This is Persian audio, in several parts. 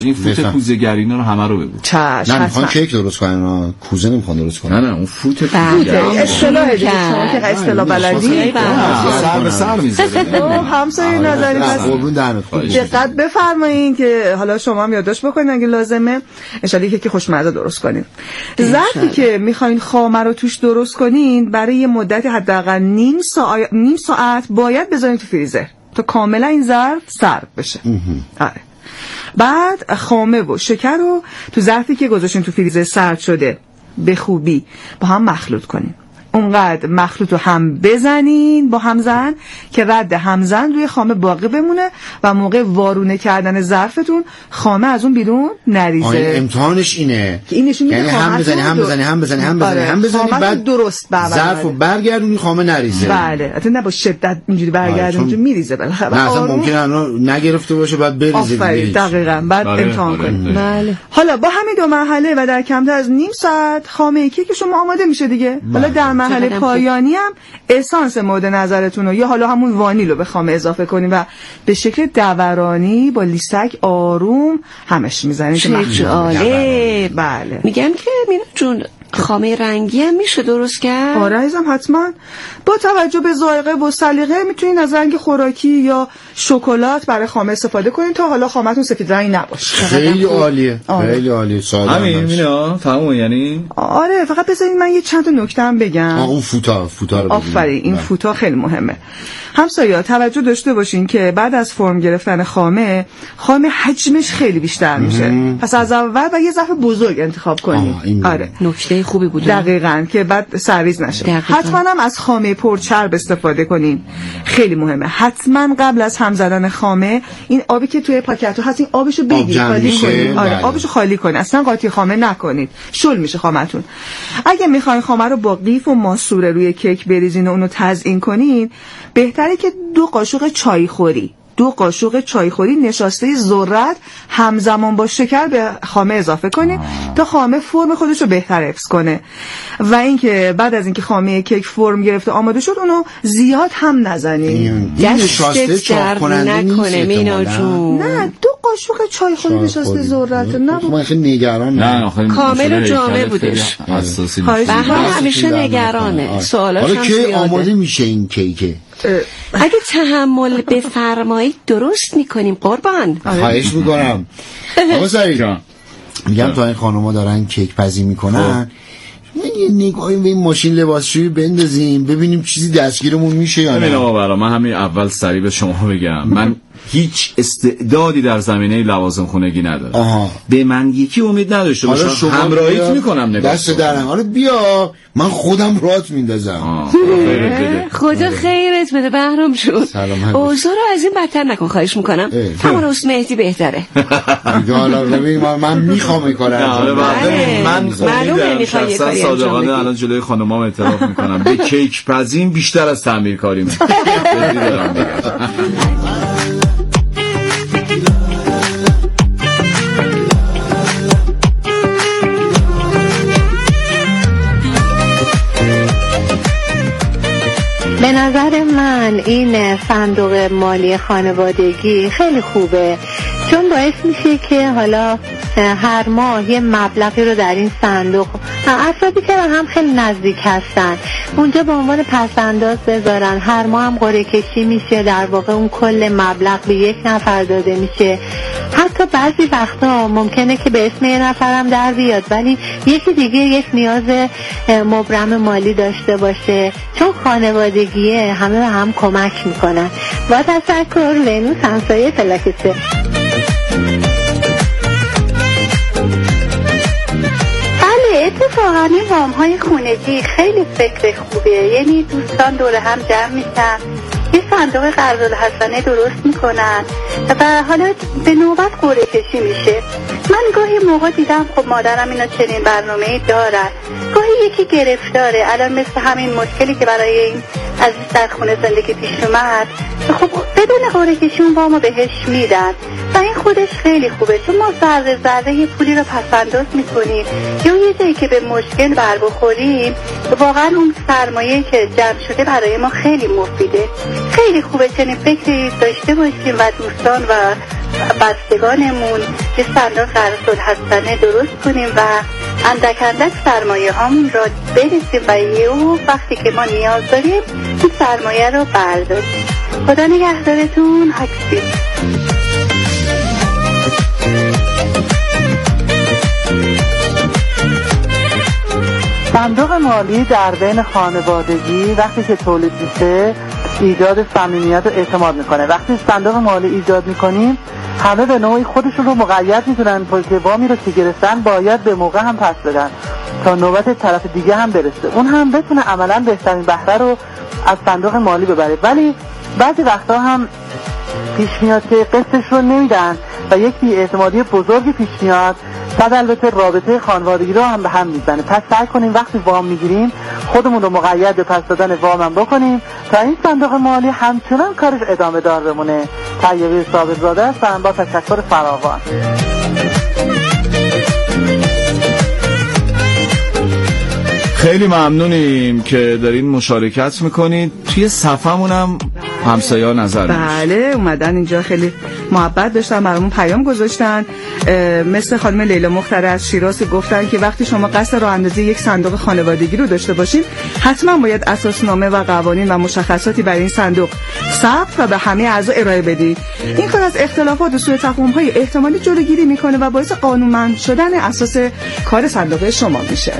این فوت کوزه‌گری رو همه رو بگو. نه میخوان کیک درست کنن، کوزه نمیخوان درست کنن. نه اون فوت کوزه‌گری اصطلاح دیگه، شما که اصطلاح بلدی سر به سر میذاره. همسایه نظری دقت بفرمایید که حالا شما هم یادداشت بکنید اگه لازمه، ان شاءالله که خوشمزه درست کنین. ظرفی که میخواین خامه رو توش درست کنین برای یه مدت حداقل نیم ساعت باید بذارین تو فریزر تا کاملا این ظرف سرد بشه. آره. بعد خامه و شکر رو تو ظرفی که گذاشتین تو فریزر سرد شده به خوبی با هم مخلوط کنین. اونقدر مخلوط رو هم بزنین با همزن که رد همزن روی خامه باقی بمونه و موقع وارونه کردن ظرفتون خامه از اون بیرون نریزه. امتحانش اینه که این نشون میده یعنی هم بزنی بعد درست ظرفو برگردونی خامه نریزه. بله البته نه با شدت اینجوری برگردونی اونجوری میریزه بالاخره. مثلا ممکنه نگرفته باشه بعد بریزه. دقیقاً بعد امتحان کنید. بله. حالا با همین دو مرحله و در کمتر از نیم ساعت خامه کیک شما آماده میشه دیگه. حالا در مرحله پایانی هم اسانس مورد نظرتون رو یا حالا همون وانیل رو به خامه اضافه کنین و به شکل دورانی با لیستک آروم همش میزنین که مخصوصه. بله میگم که مینا جون خامه رنگی هم میشه درست کرد؟ آره عزیزم حتما. با توجه به ذائقه و سلیقه میتونین از رنگ خوراکی یا شکلات برای خامه استفاده کنین تا حالا خامه‌تون سفید رنگ نباشه. خیلی عالیه. خیلی عالیه. ساده همین مینا تمام یعنی. آره فقط بذارین من یه چند تا نکته هم بگم. اون فوتا رو آفرین این فوتا خیلی مهمه. همسایه‌ها توجه داشته باشین که بعد از فرم گرفتن خامه حجمش خیلی بیشتر میشه. پس از اول و یه ظرف بزرگ انتخاب کنین. آره نکته خوبی بود. دقیقاً که بعد سرریز نشه. حتما هم از خامه پرچرب استفاده کنین. خیلی مهمه. حتما قبل از هم زدن خامه این آبی که توی پاکتو هست این آبشو بگیرید خالی کنید. آره آبشو خالی کنید. اصلا قاطی خامه نکنید. شل میشه خامه‌تون. اگه میخواین خامه رو با قیف و ماسوره روی کیک بریزین و اونو تزیین کنین بهتره که 2 قاشق چایخوری نشاسته ذرت همزمان با شکر به خامه اضافه کنید تا خامه فرم خودش رو بهتر حفظ کنه. و اینکه بعد از اینکه خامه کیک فرم گرفته آماده شد اونو زیاد هم نزنید. نشاسته چاق کننده نکنه مینا جون. نه 2 قاشق چایخوری نشاسته ذرت نه. من خیلی نگرانم. کامل و جامع بودش. بهرام همیشه نگرانه. سوالاش هم زیاده. حالا که آماده میشه این کیک؟ اگه تحمل بفرمایید درست میکنیم قربان. خواهش میکنم. آقا سعید میگم تا این خانوما دارن کیک پزی میکنن یه نگاهی به این ماشین لباسشویی بندازیم ببینیم چیزی دستگیرمون میشه یا نه. آقا من همین اول سریع به شما بگم من هیچ استعدادی در زمینه لوازم خونگی ندارم. به من یکی امید نداشته باشم همراهیت میکنم. نگاه دست درم. حالا بیا من خودم رات میندازم. خدا خیرت بده بهرام جون. اوضاع رو از این بدتر نکن خواهش میکنم. همون روز مهدی بهتره. حالا ببین من میخوام این کارو انجام بدم. من معلومه میخوای کاری صادقانه الان جلوی خانمام اعتراف میکنم به کیک پزیم بیشتر از تعمیرکاری میکنم. به نظر من این صندوق مالی خانوادگی خیلی خوبه چون باعث میشه که حالا هر ماه یه مبلغی رو در این صندوق افرادی که هم خیلی نزدیک هستن اونجا به عنوان پس‌انداز بذارن. هر ماه هم قرعه کشی میشه، در واقع اون کل مبلغ به یک نفر داده میشه. حتی بعضی وقتا ممکنه که به اسم یه نفرم در بیاد ولی یکی دیگه یک نیاز مبرم مالی داشته باشه چون خانوادگیه همه به هم کمک میکنن. با تشکر. ونوس همسایه فلک 3. اتفاقا این وام‌های خونگی خیلی فکر خوبیه. یعنی دوستان دور هم جمع میشن یه صندوق قرض‌الحسنه درست میکنن و حالا به نوبت قرعه کشی میشه. من گاهی موقع دیدم خب مادرم اینا چنین برنامه‌ای دارن. گاهی یکی گرفتاره الان مثل همین مشکلی که برای این عزیز در خونه زندگی پیش اومد خب بدون قرعه کشی اون وامو بهش میدن و این خودش خیلی خوبه چون ما ذره ذره یه پولی رو پس‌انداز میکنیم یا یه جایی که به مشکل بر بخوریم واقعا اون سرمایه که جمع شده برای ما خیلی مفیده. خیلی خوبه چنین فکری داشته باشیم و دوستان و بستگانمون یه صندوق قرض‌الحسنه درست کنیم و اندک سرمایه هامون را بریزیم و وقتی که ما نیاز داریم این سرمایه رو برداریم. خدا نگهدارتون. حکسی. صندوق مالی در بین خانوادگی وقتی که تولید میشه ایجاد صمیمیت و اعتماد میکنه. وقتی صندوق مالی ایجاد میکنیم همه به نوعی خودشون رو مقید میدونن که وامی رو که گرفتن باید به موقع هم پس بدن تا نوبت طرف دیگه هم برسه، اون هم بتونه عملا بهترین بهره رو از صندوق مالی ببره. ولی بعضی وقتا هم پیش میاد که قسطش رو نمیدن و یک بی‌اعتمادی بزرگی پیش میاد، بعد البته رابطه خانوادگی رو هم به هم میزنه. پس سعی کنیم وقتی وام میگیریم خودمون رو مقید به پس دادن وام هم بکنیم تا این صندوق مالی همچنان کارش ادامه دار بمونه. طیبه صابرزاده هستم با تشکر فراوان. خیلی ممنونیم که دارین مشارکت میکنید. توی صفحمون هم همسایه ها نظر بله اومدن اینجا، خیلی محبت داشتن، برامون پیام گذاشتن. مثل خانم لیلا مختار از شیراز گفتن که وقتی شما قصد راه اندازی یک صندوق خانوادگی رو داشته باشین حتما باید اساسنامه و قوانین و مشخصاتی برای این صندوق ثبت و به همه اعضا ارائه بدید. این کار از اختلافات و سوء تفاهم‌های احتمالی جلوگیری میکنه و باعث قانونمند شدن اساس کار صندوق شما میشه.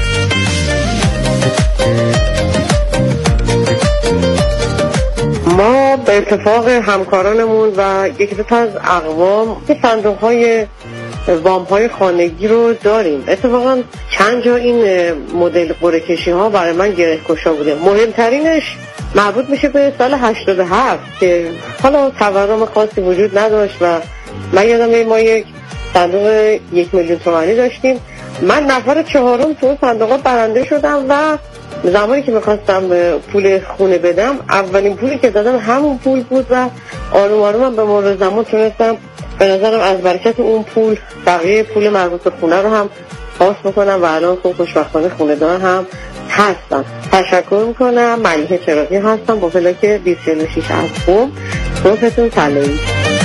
ما به اتفاق همکارانمون و یکی دو تا از اقوام که صندوق‌های وام‌های خانگی رو داریم. اتفاقا چند جا این مدل قرعه‌کشی‌ها برای من گره‌گشا بوده. مهمترینش مربوط میشه به سال 87 که حالا تورم خاصی وجود نداشت و من یادمه ما یک صندوق 1 میلیون تومانی داشتیم. من نفر 4م تو صندوق برنده شدم و زمانی که میخواستم پول خونه بدم اولین پولی که دادم همون پول بود و آروم آروم هم به مرور زمان تونستم به نظرم از برکت اون پول بقیه پول مربوط به خونه رو هم پاس بکنم و الان خوب خوشبختانه خونه دار هم هستم. تشکر میکنم. ملیحه چراغی هستم با پلاک 246 از قم. صبحتون سلایی.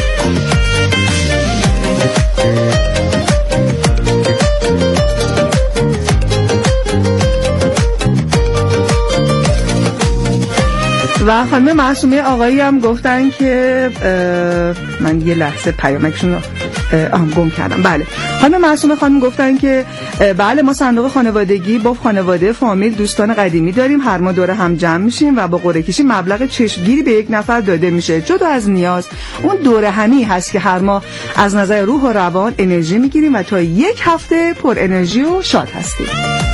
و خانم معصومه آقایی هم گفتن که من یه لحظه پیامکشون رو گم کردم. بله خانم معصومه خانم گفتن که بله ما صندوق خانوادگی با خانواده فامیل دوستان قدیمی داریم، هر ماه دوره هم جمع میشیم و با قرعه کشی مبلغ چشمگیری به یک نفر داده میشه. جدا از نیاز اون دوره همی هست که هر ماه از نظر روح و روان انرژی میگیریم و تا 1 هفته پر انرژی و شاد هستیم.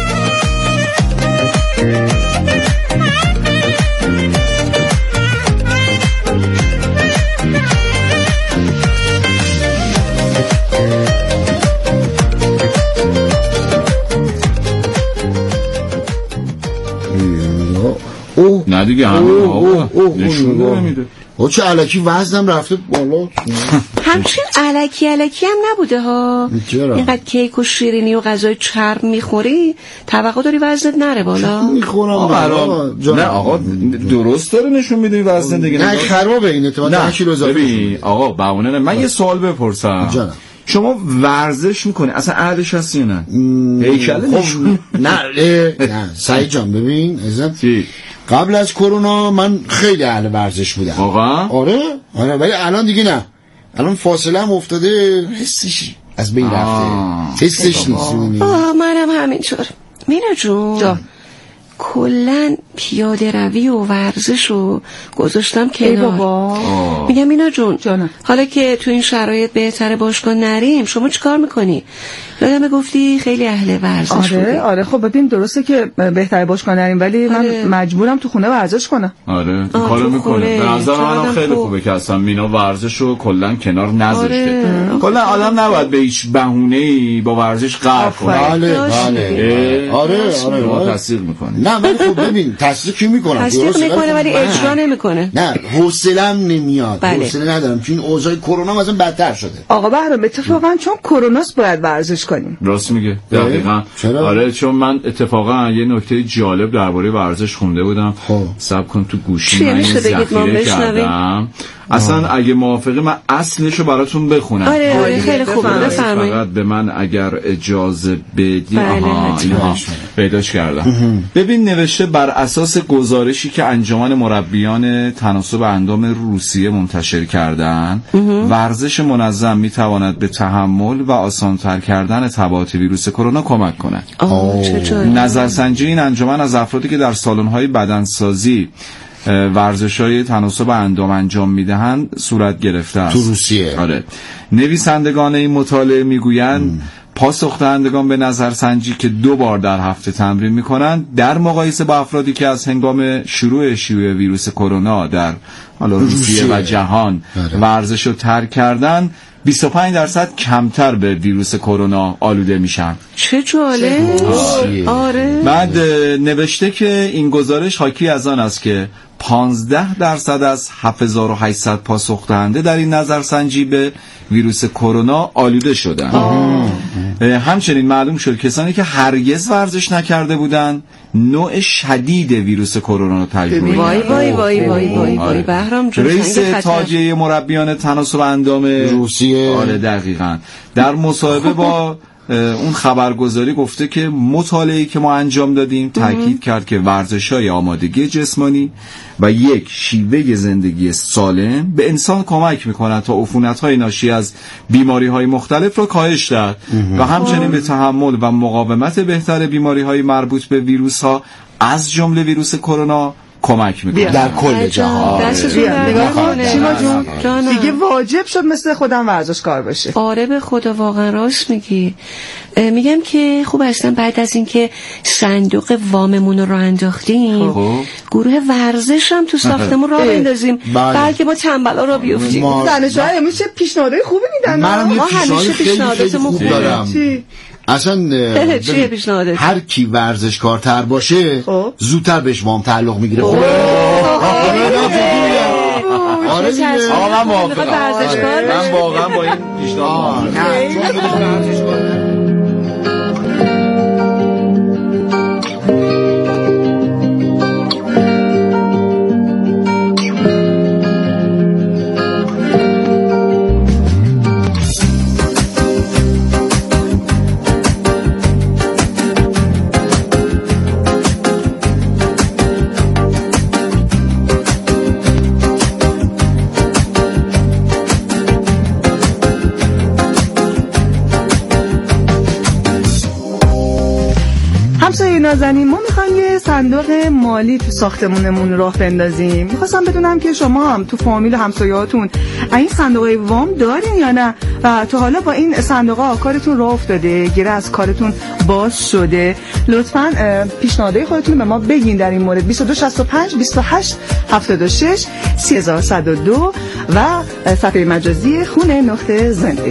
نه دیگه همه نشون نمیده. چه علکی وزنم رفته بالا. همچین علکی هم نبوده ها. اینقدر کیک و شیرینی و غذای چرب میخوری توقع داری وزنت نره بالا؟ میخورم نه آقا درست داره نشون میده وزن دیگه. نه خرابه این اعتماد. نه ببین آقا بهونه نه. من یه سوال بپرسم جانم. شما ورزش میکنی اصلا اهلش هستی نه؟ هیکل نشون نه سعید جان ببین عزیزم قبل از کرونا من خیلی اهل ورزش بودم. واقعا؟ آره ولی الان دیگه نه. الان فاصله هم افتاده، حسش از بین رفته. حسش نیست. منم همینطور. مینا جون کلن پیاده روی و ورزش رو گذاشتم کنار. میگم مینا جون حالا که تو این شرایط بهتره باشگاه نریم شما چیکار میکنی؟ یادم گفتی خیلی اهل ورزش بودی. آره خب ببین درسته که بهتره باشگاه نریم ولی من مجبورم تو خونه ورزش کنم. آره کارو میکنه. به نظر منم خیلی خوبه که اصلا مینا ورزش رو کلا کنار نذاشته. کلا آدم نباید به هیچ بهونه‌ای با ورزش غرق کنه. بله آره تاثیر میکنه. نه من خب ببین تصدیق کی میکنم؟ تصدیق میکنه ولی اجرا نمیکنه. نه حوصله‌ام نمیاد. حوصله ندارم چون این اوضاع کرونا مثلا بدتر شده. آقا بهرام اتفاقا چون کروناست باید ورزش کنیم. راست میگه دقیقاً. آره چون من اتفاقا یه نکته جالب درباره ورزش خونده بودم. صبر کن تو گوشی من ذخیره کردم. اصلا اگه موافقه من اصلشو براتون بخونم. آره خیلی خوبه، بفرمایید. فقط به من اگر اجازه بدی. پیداش کردم. ببین نوشته بر اساس گزارشی که انجمن مربیان تناسب اندام روسیه منتشر کردن، ورزش منظم میتواند به تحمل و آسان‌تر کردن تبعات ویروس کرونا کمک کند. نظرسنجی این انجمن از افرادی که در سالن‌های بدنسازی ورزش‌های تناسب اندام انجام میدهند صورت گرفته است. تو روسیه. آره. نویسندگان این مطالعه میگویند پاسخ دهندگان به نظرسنجی که 2 بار در هفته تمرین میکنند در مقایسه با افرادی که از هنگام شیوع ویروس کرونا در روسیه و جهان ورزش رو ترک کردن 25% کمتر به ویروس کرونا آلوده میشن. چه جالب. آره. بعد نوشته که این گزارش حاکی از آن است که 15% از 7800 پاسخ دهنده در این نظرسنجی به ویروس کرونا آلوده شدند. همچنین معلوم شد کسانی که هرگز ورزش نکرده بودند نوع شدید ویروس کرونا رو تجربه کردند. وای بهرام جون. رئیس تاجیه مربیان تناسب اندام روسیه آره دقیقاً در مصاحبه با اون خبرگزاری گفته که مطالعه‌ای که ما انجام دادیم تاکید کرد که ورزش‌های آمادگی جسمانی و یک شیوه زندگی سالم به انسان کمک می‌کند تا عفونت‌های ناشی از بیماری‌های مختلف را کاهش دهد و همچنین به تحمل و مقاومت بهتر بیماری‌های مربوط به ویروس‌ها از جمله ویروس کرونا کمک میکنه در کل جهان. دیگه واجب شد مثل خودم ورزشکار باشه. آره به خدا واقعا راست میگی. میگم که خوب هستم بعد از اینکه صندوق واممون رو انداختیم گروه ورزش هم تو ساختمون راه بندازیم بلکه ما تنبلا را بیفتیم. دانشجوها امروز چه پیشنهادهای خوبی میدن. ما همیشه پیشنهاداتمون خوب دارم. اصلا چیه پیشنهادت؟ هر کی ورزشکارتر باشه زودتر بهش وام تعلق میگیره. آره دیگه. آقا من واقعا با این پیشنهاد نازنین ما میخوایم یه صندوق مالی تو ساختمونمون راه بندازیم. میخواستم بدونم که شما هم تو فامیل و همسایه‌هاتون این صندوق وام دارین یا نه و تا حالا با این صندوق‌ها کارتون راه افتاده، گره از کارتون باز شده. لطفاً پیشنهادهای خودتون به ما بگین در این مورد. 2265 28 76 3102 و صفحه مجازی خونه نقطه زندگی.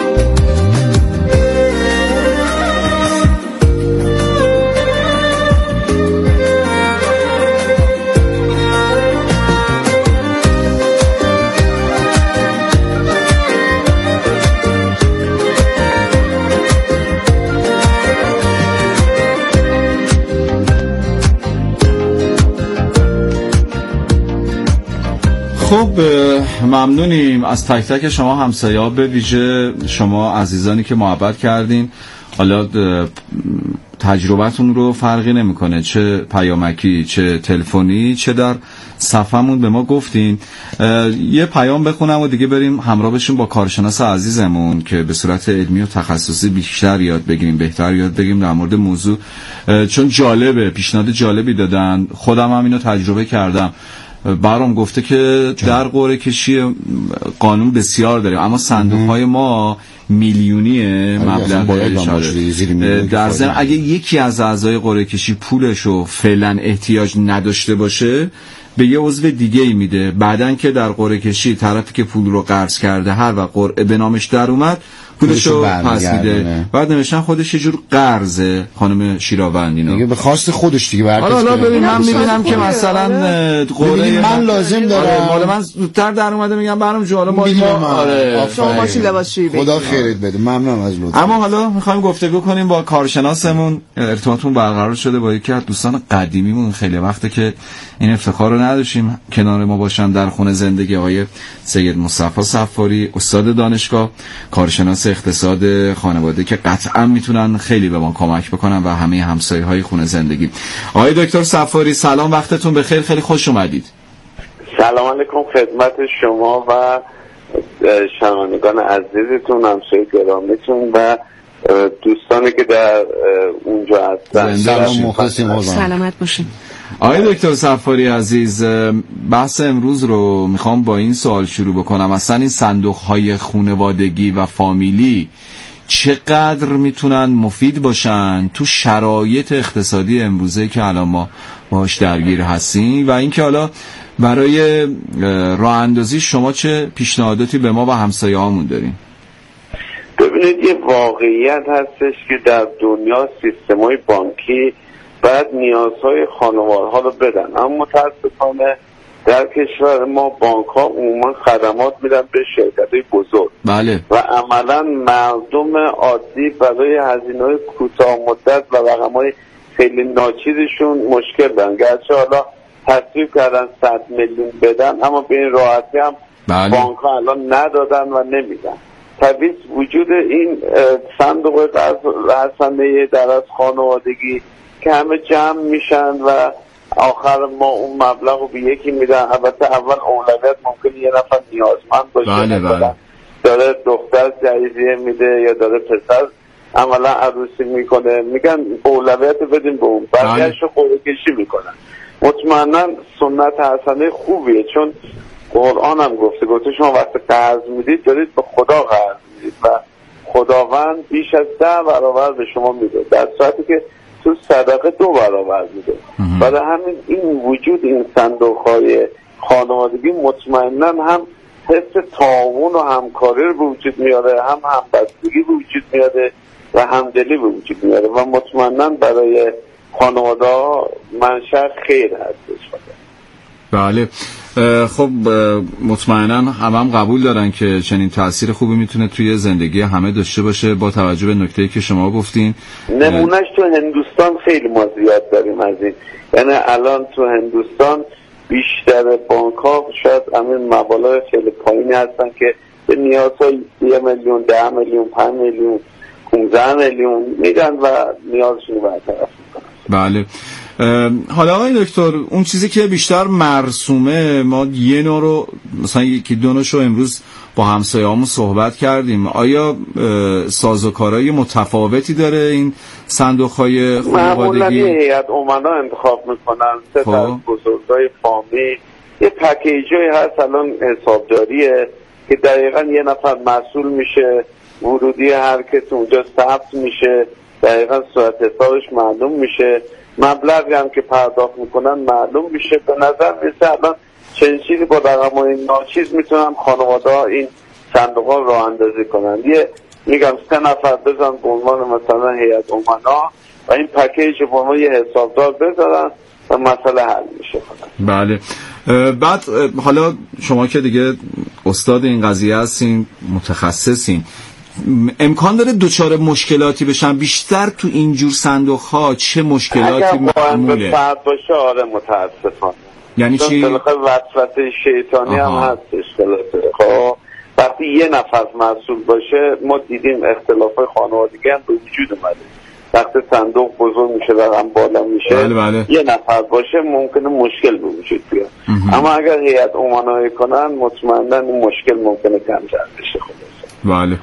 خب ممنونیم از تک تک شما همسایه‌ها، به ویژه شما عزیزانی که محبت کردین. حالا تجربتون رو فرقی نمیکنه، چه پیامکی چه تلفنی چه در صفحمون به ما گفتین. یه پیام بخونم و دیگه بریم همراه بشیم با کارشناس عزیزمون که به صورت علمی و تخصصی بیشتر یاد بگیریم، بهتر یاد بگیریم در مورد موضوع، چون جالبه، پیشنهاد جالبی دادن، خودم هم اینو تجربه کردم. برام گفته که در قرعه کشی قانون بسیار داریم اما صندوق های ما میلیونیه مبلغ در ضمن اگه یکی از اعضای قرعه کشی پولشو فعلا احتیاج نداشته باشه به یه عضو دیگه ای میده، بعدن که در قرعه کشی طرفی که پول رو قرض کرده هر وقت قرعه به نامش در اومد پولشو پس میده. بعد نوشتن خودش یه جور قرضه خانم شیراوندی دیگه به خواست خودش دیگه برعکس. حالا ببین من میبینم که مثلا قوله من لازم دارم مال من زودتر در اومده میگم برام جو حالا ما شما ماشین لباسشویی خدا خیرت بده. ممنونم از لطف. اما حالا میخوایم گفتگو کنیم با کارشناسمون. ارتباطمون برقرار شده با یکی از دوستان قدیمیمون، خیلی وقته که این افتخار رو نداشتیم کنار ما باشن در خونه زندگی، آقای سید مصطفی صفاری، استاد دانشگاه، کارشناس اقتصاد خانواده که قطعا میتونن خیلی به ما کمک بکنن و همه همسایه‌های خونه زندگی. آقای دکتر صفاری سلام، وقتتون بخیر، خیلی خوش اومدید. سلام علیکم خدمت شما و شنوندگان عزیزتون، همسایه گرامیتون و دوستانی که در اونجا هستن. سلامت باشین. آقای دکتر صفاری عزیز، بحث امروز رو میخوام با این سوال شروع بکنم. اصلا این صندوق‌های خانوادگی و فامیلی چقدر میتونن مفید باشن تو شرایط اقتصادی امروزه که الان ما باهاش درگیر هستیم، و اینکه حالا برای راه اندازی شما چه پیشنهاداتی به ما و همسایه‌هامون دارین؟ ببینید یه واقعیت هستش که در دنیا سیستم‌های بانکی باید نیازهای خانوارها رو بدن، اما متاسفانه در کشور ما بانک‌ها عموما خدمات میدن به شرکت‌های بزرگ. بله. و عملاً مردم عادی برای هزینه‌های کوتاه مدت و رقم‌های خیلی ناچیزشون مشکل دارن. گرچه حالا تصویب کردن 100 میلیون بدن، اما به این راحتی هم بانک‌ها الان ندادن و نمیدن. طبیعی وجود این صندوق قرض رسانه‌ای در از خانوادگی که همه جمع میشن و آخر ما اون مبلغ رو به یکی میدن. البته اول اولویت ممکنه یه نفر نیازمند باشه، بله. داره دختر جایزیه میده یا داره پسر عملا عروسی میکنه، میگن اولویت بدیم به اون، بقیه‌اشو قرعه کشی میکنن. مطمئنا سنت حسنه خوبیه، چون قرآن هم گفته شما وقتی قرض میدید دارید به خدا قرض میدید و خداوند بیش از 10 برابر به شما میده، در صورتی که تو صدقه 2 برابر میده. برای همین این وجود این صندوق‌های خانوادگی مطمئنا هم حس تعاون و همکاری رو به وجود میاره، هم همبستگی به وجود میاره و همدلی به وجود میاره و مطمئنا برای خانواده‌ها منشأ خیر هستش. بله. خب مطمئنا هم قبول دارن که چنین تأثیر خوبی میتونه توی زندگی همه داشته باشه با توجه به نکته‌ای که شما گفتین. نمونهش تو هندوستان خیلی ما زیاد داریم از این، یعنی الان تو هندوستان بیشتر بانک‌ها شاید همین مبالغ خیلی پایینی هستن که به نیازهای 1 میلیون، 10 میلیون، 5 میلیون، 15 میلیون میدن و نیازشون رو برطرف میکنن. بله. حالا آقای دکتر، اون چیزی که بیشتر مرسومه، ما یه نوع رو مثلا یکی دو نوعشو امروز با همسایه‌هامون صحبت کردیم، آیا سازوکارهای متفاوتی داره این صندوق‌های خانوادگی؟ معمولاً هیئت امنا انتخاب میکنن، 3 تا بزرگای فامیل، یه پکیجی هست الان حسابداریه که دقیقاً یه نفر مسئول میشه، ورودی هر کس اونجا ثبت میشه، دقیقاً صورت حسابش معلوم میشه، مبلغی هم که پرداخت میکنن معلوم میشه. به نظر میسه الان چنین چیزی با رقم‌های ناچیز میتونن خانواده‌ها این صندوق‌ها راه اندازی کنن. یه میگم 3 نفر بزن به عنوان مثلا هیئت امنا و این پکیج به عنوان یه حسابدار بذارن و مسئله حل میشه. بله. بعد حالا شما که دیگه استاد این قضیه هستین، متخصصین، امکان داره دوچار مشکلاتی بشن بیشتر تو اینجور صندوق‌ها؟ چه مشکلاتی معموله؟ اگر فرد باشه آره متاسفانه. یعنی چی؟ وسوسه شیطانی هم هستش. خب وقتی یه نفر مسئول باشه، ما دیدیم اختلافات خانوادگی هم به وجود اومده. وقتی صندوق بزرگ میشه و هم بالا میشه، بله. یه نفر باشه ممکنه مشکل به وجود بیاد. اما اگر هیئت امنایی کنن مطمئنا این مشکل ممکنه کمتر بشه. بله.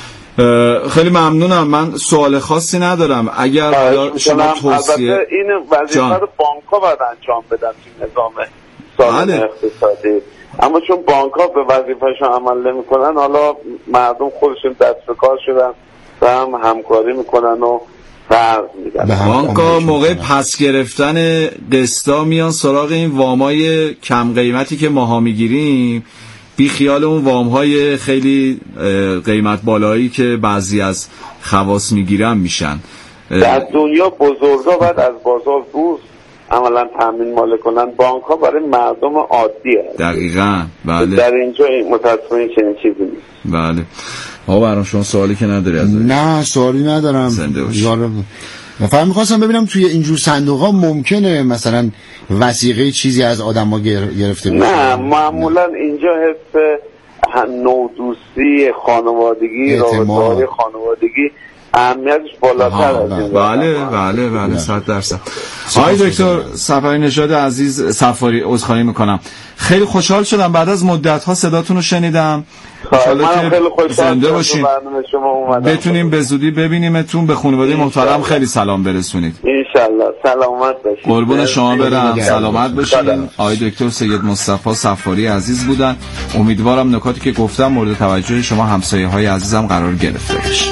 خیلی ممنونم. من سوال خاصی ندارم. اگر شما توصیه، البته این وظیفه رو بانک‌ها باید انجام بدن تو نظام سالم اقتصادی، اما چون بانک‌ها به وظیفه‌شون عمل نمی‌کنن، حالا مردم خودشون دست به کار شدن و هم همکاری میکنن و قرض میدن. بانک‌ها موقع پس گرفتن قسطا میان سراغ این وامای کم قیمتی که ماها میگیریم، بی خیال اون وام‌های خیلی قیمت بالایی که بعضی از خواص میگیرن میشن. در دنیا بزرگا بعد از بازار بورس عملا تامین مال کنن، بانک ها برای مردم عادی هست. دقیقاً بله. در اینجا متاسفانه چنین چیزی نیست. بله. آقا برام شما سوالی که نداری از نه سوالی ندارم. فقط میخواستم ببینم توی اینجور صندوق ها ممکنه مثلا وثیقه چیزی از آدم ها گرفته بشه؟ نه معمولا اینجا حس نودوستی، خانوادگی، رابطه‌های خانوادگی اهمیتش بالاتر از این. بله 100%. آقای دکتر صفاری نژاد عزیز، صفاری عذرخواهی میکنم، خیلی خوشحال شدم بعد از مدت ها صداتون رو شنیدم. انشالله که زنده باشین، بتونیم به زودی ببینیمتون، به خانواده محترم خیلی سلام برسونید. انشالله سلامت باشید. قربون شما برم، سلامت باشین. آقای دکتر سید مصطفی صفاری عزیز بودن. امیدوارم نکاتی که گفتم مورد توجه شما همسایه های عزیزم قرار گرفته باشه.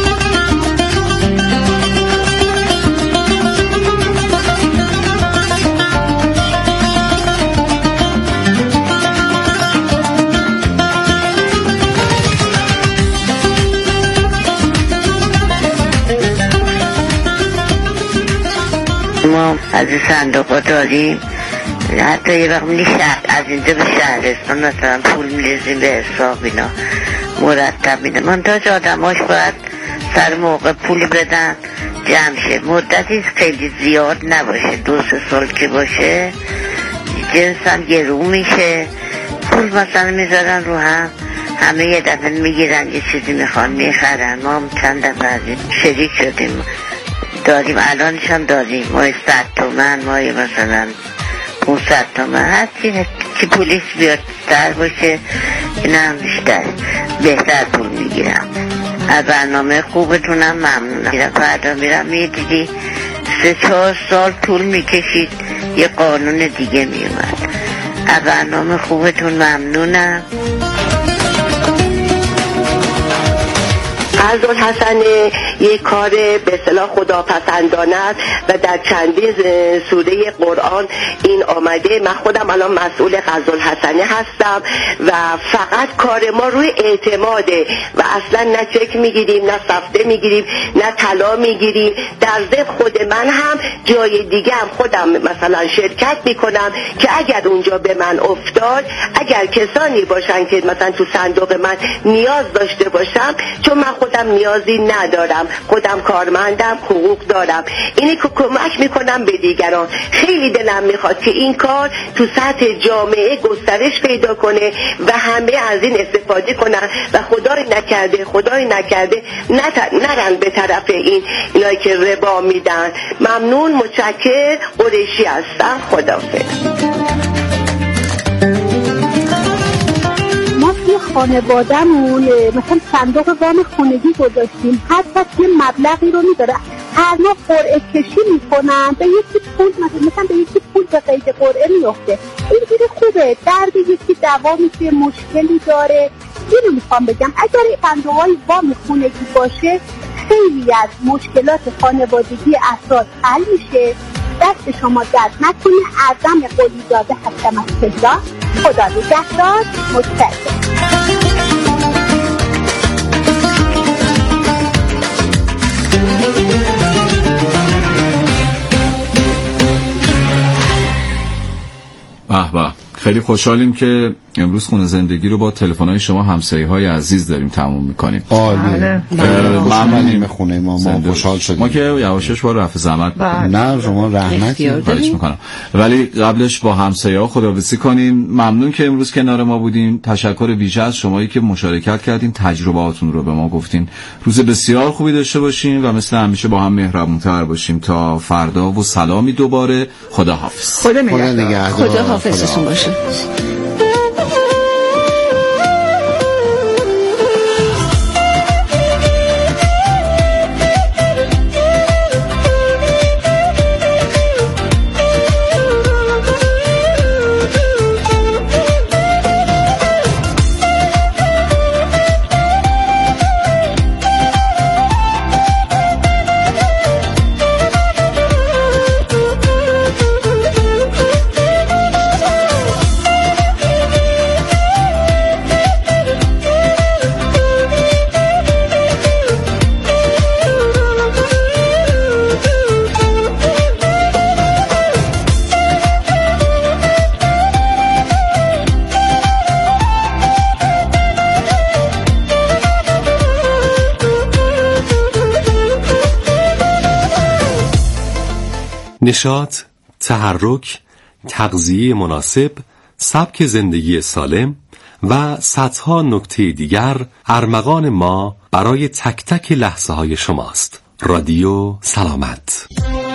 ما از این صندوق ها داریم، حتی یه وقت از اینجا به شهرستان مثلا پول میریزیم به حساب، اینا مرتب میده. منتاج آدماش باید سر موقع پول بدن جمع شه، مدتی خیلی زیاد نباشه، 2-3 سال که باشه جنس هم گرون میشه، پول مثلا میذارن رو هم، همه یه دفعه میگیرن یه چیزی میخوان میخرن. ما هم چند دفعه از این شریک شدیم، داریم الانش هم داریم، ما 100 تومن، ما مثلا 500 تومن، هر چی پولیس بیاد تر باشه این هم بهتر پول میگیرم. از برنامه خوبتونم ممنونم. فردا میرم میدیدی 3-4 سال طول میکشید یه قانون دیگه میومد. از برنامه خوبتون ممنونم. عزالحسن یک کار به اصطلاح خداپسندانه است و در چندین سوره قرآن این آمده. من خودم الان مسئول عزالحسنه هستم و فقط کار ما روی اعتماده و اصلا نه چک میگیریم، نه سفته میگیریم، نه طلا میگیریم. در ضمن خود من هم جای دیگه هم خودم مثلا شرکت میکنم که اگر اونجا به من افتاد، اگر کسانی باشن که مثلا تو صندوق من نیاز داشته باشم، چون من خودم نیازی ندارم، خودم کارمندم، حقوق دارم، اینی که کمک میکنم به دیگران. خیلی دلم میخواد که این کار تو سطح جامعه گسترش پیدا کنه و همه از این استفاده کنن و خدای نکرده نرن به طرف اینایی که ربا میدن. ممنون، متشکر. قریشی هستم. خداحافظ. خانواده‌مون مثلا صندوق وام خونگی گذاشتیم، هر کس یه مبلغی رو میداره، هر ماه قرعه کشی میکنن، به یکی پول مثلا به یکی پول به قید قرعه میفته. اینجوری خوبه. درد یکی دوا میشه، مشکلی داره. اینو میخوام بگم اگر صندوق‌های وام خونگی باشه خیلی از مشکلات خانوادگی افراد حل میشه. دست شما درد نکنه. اعظم قلیزاده هستم از تهران. خدا نگهدار. متشکرم. به خیلی خوشحالیم که امروز خونه زندگی رو با تلفن‌های شما همسایه‌های عزیز داریم تموم می‌کنیم. عالی. ممنونیم خونه ما خوشحال شدیم. ما که یواشش با رفع زحمت نه شما رحمتی می‌کنم. ولی قبلش با همسایه‌ها خداحافظی کنین. ممنون که امروز کنار ما بودین. تشکر ویژه از شمایی که مشارکت کردین، تجربه‌هاتون رو به ما گفتین. روز بسیار خوبی داشته باشین و مثل همیشه با هم مهربون‌تر باشیم تا فردا و سلامی دوباره. خداحافظ. خدا نگهدار. خداحافظتون باشه. نشاط، تحرک، تغذیه مناسب، سبک زندگی سالم و صدها نکته دیگر ارمغان ما برای تک تک لحظه های شماست. رادیو سلامت.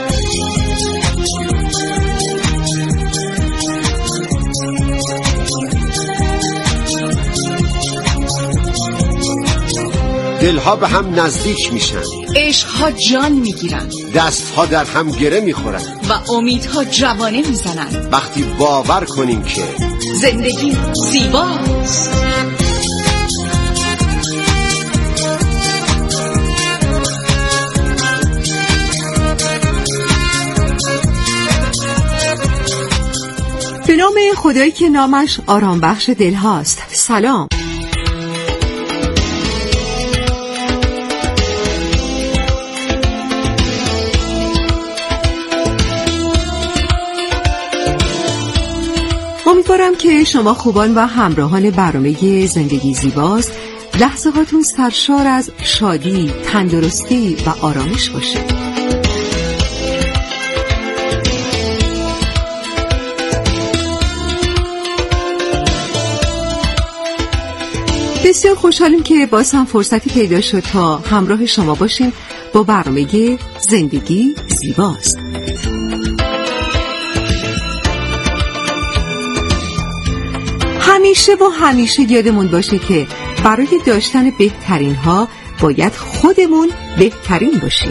دلها به هم نزدیک میشن، عشقها جان میگیرن، دستها در هم گره میخورن و امیدها جوانه میزنن. وقتی باور کنیم که زندگی زیباست. به نام خدایی که نامش آرام بخش دل هاست. سلام. امیدوارم که شما خوبان و همراهان برنامه زندگی زیباست لحظه هاتون سرشار از شادی، تندرستی و آرامش باشه. بسیار خوشحالیم که باز هم فرصتی پیدا شد تا همراه شما باشیم با برنامه زندگی زیباست. همیشه یادمون باشه که برای داشتن بهترین ها باید خودمون بهترین باشیم.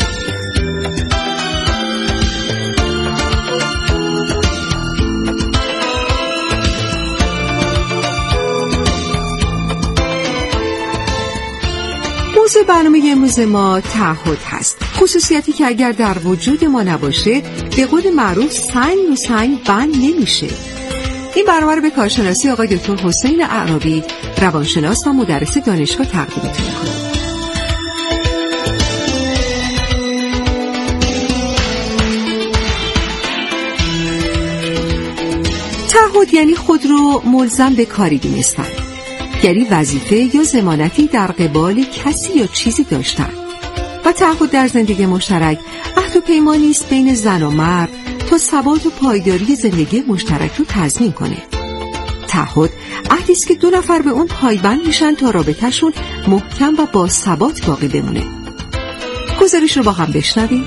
موضوع برنامه امروز ما تعهد هست، خصوصیتی که اگر در وجود ما نباشه به قول معروف سنگ رو سنگ بند نمیشه. این برنامه رو به کارشناسی آقای دکتر حسین اعرابی، روانشناس و مدرس دانشگاه تقدیمتون می‌کنم. تعهد یعنی خود رو ملزم به کاری دونستن، یعنی وظیفه یا ضمانتی در قبال کسی یا چیزی داشتن. و تعهد در زندگی مشترک عهد و پیمانی است بین زن و مرد تا ثبات و پایداری زندگی مشترک رو تضمین کنه. تعهد عهدی است که دو نفر به اون پایبند میشن تا رابطه‌شون محکم و با ثبات باقی بمونه. گزارش رو با هم بشنویم.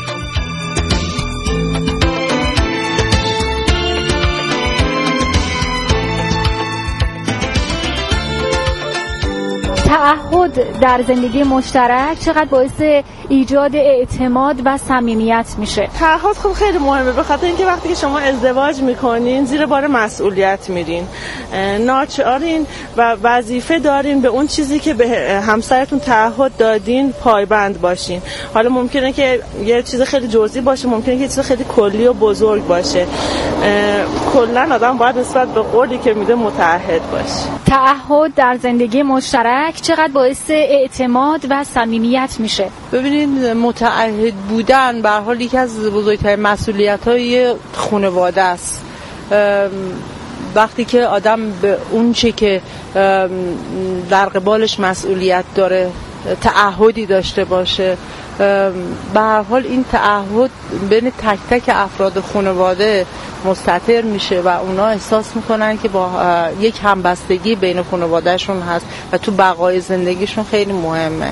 تعهد در زندگی مشترک چقدر باعث ایجاد اعتماد و صمیمیت میشه. تعهد خب خیلی مهمه، به خاطر اینکه وقتی که شما ازدواج میکنین زیر بار مسئولیت میرین، ناچارین و وظیفه دارین به اون چیزی که به همسرتون تعهد دادین پایبند باشین. حالا ممکنه که یه چیز خیلی جزئی باشه، ممکنه که یه چیز خیلی کلی و بزرگ باشه. کلا آدم باید نسبت به قولی که میده متعهد باشه. تعهد در زندگی مشترک چقدر باعث اعتماد و صمیمیت میشه. ببینید، متعهد بودن به هر حال یکی از بزرگترین مسئولیت‌های خانواده است. وقتی که آدم به اون چه که در قبالش مسئولیت داره تعهدی داشته باشه، به هر حال این تعهد بین تک تک افراد خانواده مستتر میشه و اونا احساس میکنن که با یک همبستگی بین خانوادهشون هست و تو بقای زندگیشون خیلی مهمه.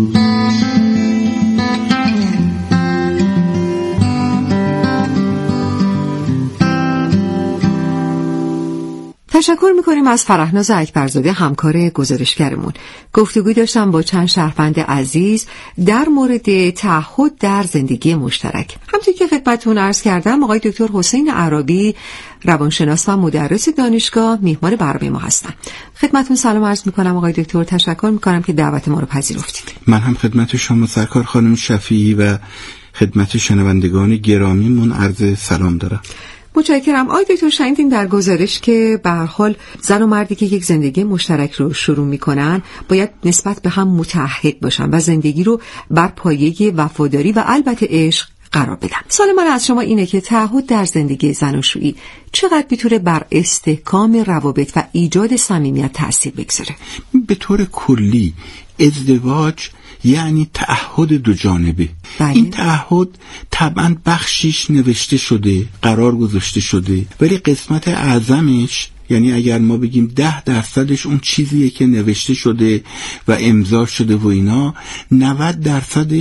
تشکر میکنیم از فرهناز اکبرزاده، همکار گزارشگرمون. گفتگوی داشتم با چند شهروند عزیز در مورد تعهد در زندگی مشترک. همونطور که خدمتتون عرض کردم، آقای دکتر حسین اعرابی، روانشناس و مدرس دانشگاه، میهمان برنامه ما هستن. خدمتتون سلام عرض میکنم آقای دکتر، تشکر میکنم که دعوت ما رو پذیرفتید. من هم خدمت شما سرکار خانم شفیعی و خدمت شنوندگان گرامیمون عرض سلام دارم. متشکرم. آقای دکتر، شنیدیم در گزارش که به هر حال زن و مردی که یک زندگی مشترک رو شروع میکنن باید نسبت به هم متعهد باشن و زندگی رو بر پایه وفاداری و البته عشق قرار بدن. سوال من از شما اینه که تعهد در زندگی زناشویی چقدر میتونه بر استحکام روابط و ایجاد صمیمیت تأثیر بگذاره؟ به طور کلی ازدواج یعنی تعهد دو جانبه. این تعهد طبعا بخشیش نوشته شده، قرار گذاشته شده، ولی قسمت اعظمش، یعنی اگر ما بگیم 10% اون چیزیه که نوشته شده و امضا شده و اینا، 90%